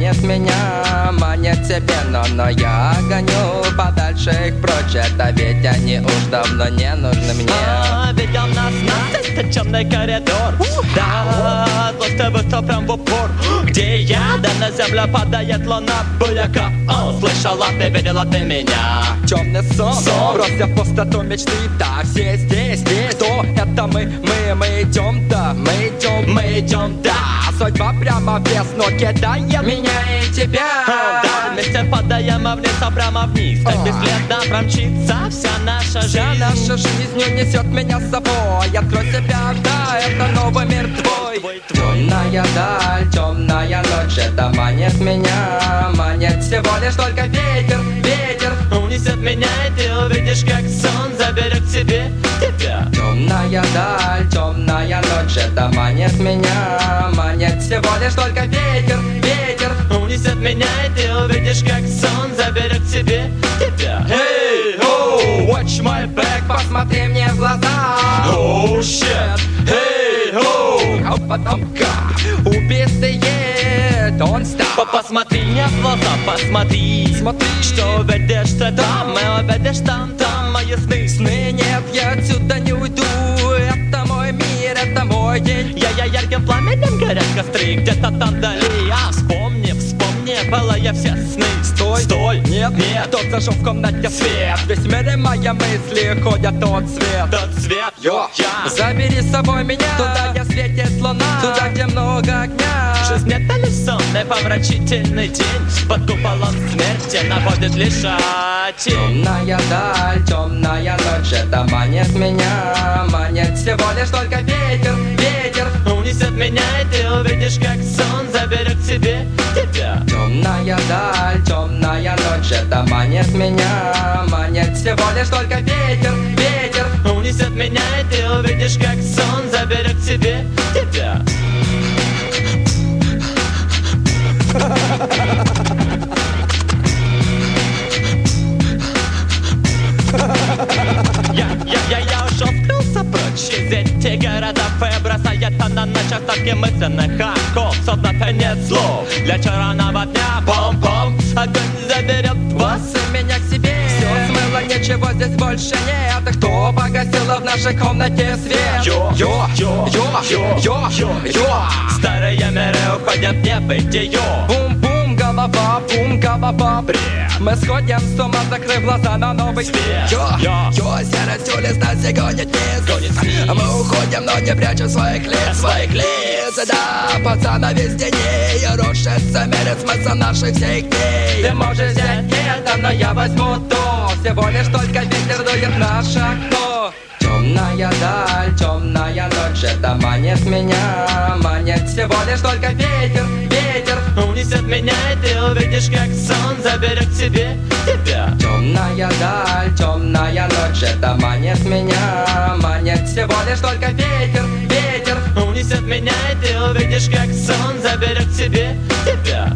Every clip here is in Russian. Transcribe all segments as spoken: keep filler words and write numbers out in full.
манит меня, манит себе, но, но я гоню подальше их прочь. Это ведь они уж давно не нужны мне. А, ведь у нас настолько темный коридор. Да, злость выйти прям в упор. Где я? Да на землю падает луна. Буяка, о, слышала ты, видела ты меня. Темный сон, Сон. бросив в пустоту мечты. Да, все здесь, здесь. Кто это мы? Мы, мы идем, да, мы идем, Мы идем, да. Судьба прямо в лес, но кидает меня и тебя. Да, вместе падаем вниз, а прямо вниз. Так бесследно промчится вся наша жизнь. Вся наша жизнь унесет меня с собой. Открой себя, да, это новый мир твой. Твой, твой. Темная даль, темная ночь, это манит меня, манит всего лишь только ветер, ветер. Унесет меня, и ты увидишь, как сон заберет к себе тебя. Темная даль, темная ночь, это манит меня, манит всего лишь только ветер, ветер. Унесет меня, и ты увидишь, как сон заберет к себе тебя. Hey, ho, watch my back, посмотри мне в глаза. Oh shit, hey ho. А потом как убитые, don't По- stop. Посмотри мне в глаза, посмотри. Смотри, Что увидишь ты там, и увидишь там, там мои сны. сны нет, я отсюда не уйду. Это мой мир, это мой день. Я, я ярким пламенем горят костры где-то там вдали. А вспомни, вспомни, пылая все сны. Стой, Стой, нет, нет. Кто зажег в комнате свет? Весь мир и мои мысли ходят тот свет. Тот цвет, Йо, я. забери с собой меня туда, где светит луна, туда, где много огня. Жизнь это лишь сон, и помрачительный день. Под куполом смерти наводит лишь один. Темная даль, темная ночь, это манит меня, манит всего лишь только ветер, ветер. Унесет меня, и ты увидишь, как сон заберет к себе тебя. Темная даль, темная ночь, это манит меня, манит всего лишь только ветер, ветер. Унесет меня, и ты увидишь, как сон заберет к себе тебя. Я, я, я, я ушел, скрылся прочь из этих городов и бросает она на частотке мысленных оков. Создав нет слов для черного дня. Пом-пом, огонь заберет вас. Бросай меня к себе, все смыло, ничего здесь больше нет. И кто погасила в нашей комнате свет? Йо, йо, йо, йо, йо, йо, йо, йо. Старые миры уходят в небытие. Бум-бум, голова, бум, голова. Бред. Мы сходим с ума, закрыв глаза на новый Свет. Йо, Йо. йо, серостью листа гонит вниз. Гонит вниз. Мы уходим, но не прячем своих лиц, своих лиц. Да, пацана везде не рушится мир, смысл наших всех дней. Ты можешь взять это, но я возьму то. Всего лишь только ветер дует в наше окно. Темная даль, темная ночь, это манит меня, манит всего лишь только ветер, ветер. Унесет меня, и ты увидишь, как сон заберет к себе тебя. Темная даль, темная ночь, это манит меня, манит всего лишь только ветер, ветер. Унесет меня, и ты увидишь, как сон заберет к себе тебя.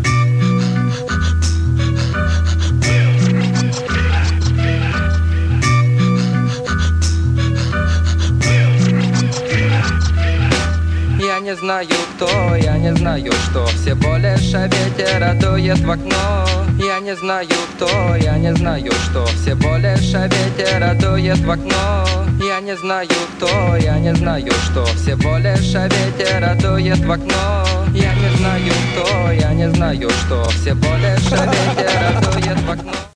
Я не знаю кто, я не знаю что, всего лишь ветер дует в окно. Я не знаю кто, я не знаю что, всего лишь ветер дует в окно. Я не знаю кто, я не знаю что, всего лишь ветер дует в окно. Я не знаю кто, я не знаю что, всего лишь ветер дует в окно.